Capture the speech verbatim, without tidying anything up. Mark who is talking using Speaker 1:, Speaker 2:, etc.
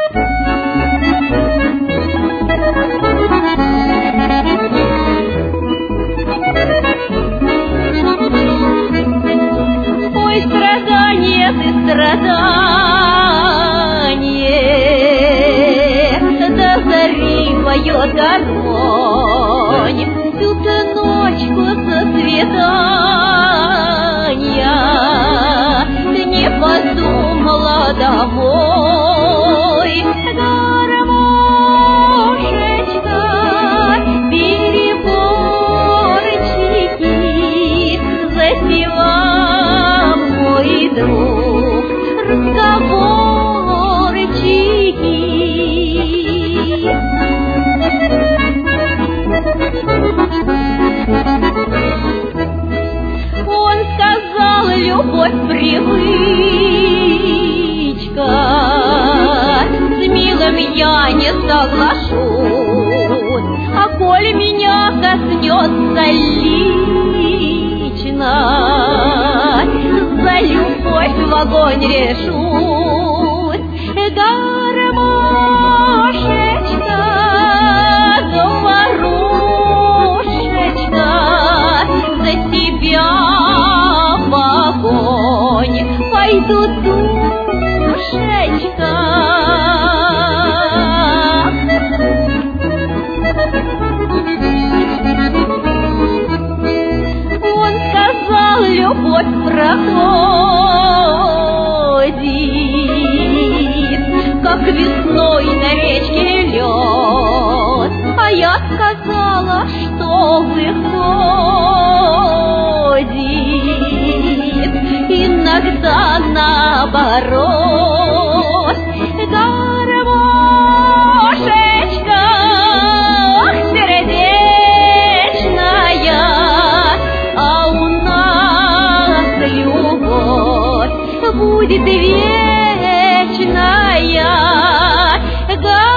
Speaker 1: Ой, страдание ты, страдание, до зари поет огонь, всю ту ночку созветания ты не подумала домой. Гармошечка, переборчики, запевай, мой друг, разговорчики. Он сказал, любовь привычка, с милым я не соглашусь, а коль меня коснется лично, за любовь в огонь решусь. Гармошечка, говорушечка, за тебя в огонь пойду, душечка. Он сказал, любовь проходит, как весной на речке лед, а я сказала, что выходит иногда наоборот. Гармошечка, ах, сердечная, а у нас любовь будет вечная.